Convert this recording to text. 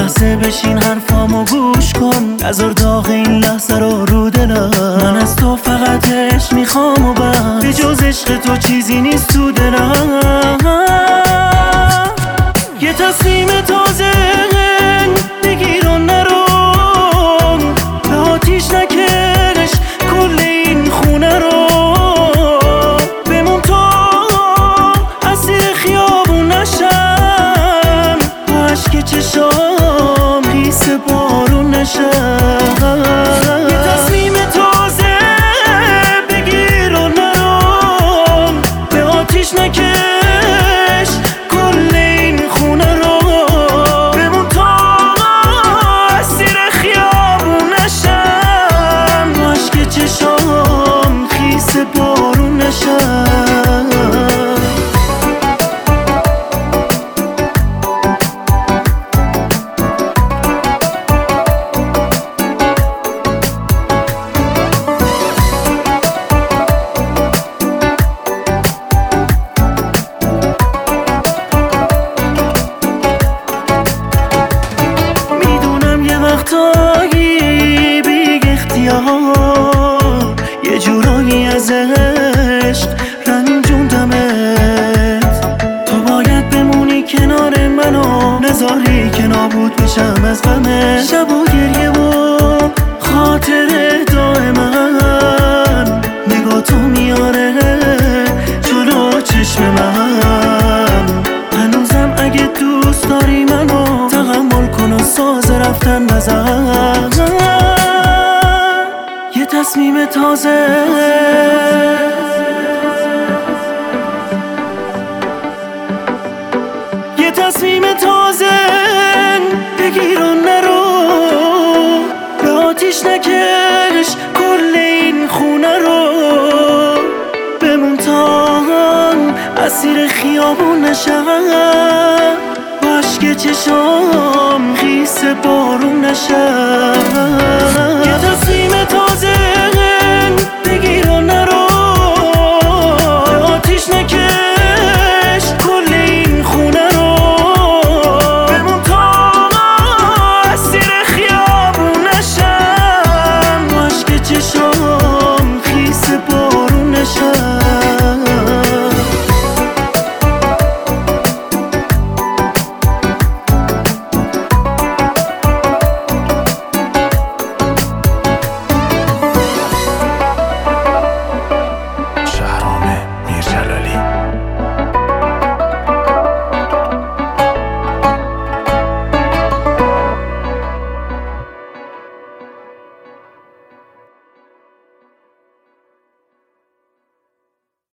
لحظه بشین حرفامو گوش کن، نذار داغ این لحظه رو دلم. من از تو فقط عشق میخوام و بس، به جز عشق تو چیزی نیست تو دلم. یه تصمیم تازه بگیر و نرو، به آتیش نکش کل این خونه رو. بمون تا اسیر خیابون نشم، با عشق چشام خیس بارون نشم. یه تصمیم تازه بگیر و نرو، به آتیش نکش کل این خونه رو. بمون تا اسیر خیابون نشم، با عشق چشام خیس بارون نشم. وقتایی بی اختیار یه جورایی از عشق رنجوندمت. تو باید بمونی کنار منو، نذاری که نابود بشم از غمت. شب و گریه و خاطر دائمن، نگاه تو میاره جلو چشم من. هنوزم اگه دوست داری منو، تحمل کن و ساز رفتن نزن. یه تصمیم تازه یه تصمیم تازه بگیر و نرو، به آتیش نکش کل این خونه رو. بمون تا اسیر خیابون نشم، با عشق چشام خیس بارون نشم.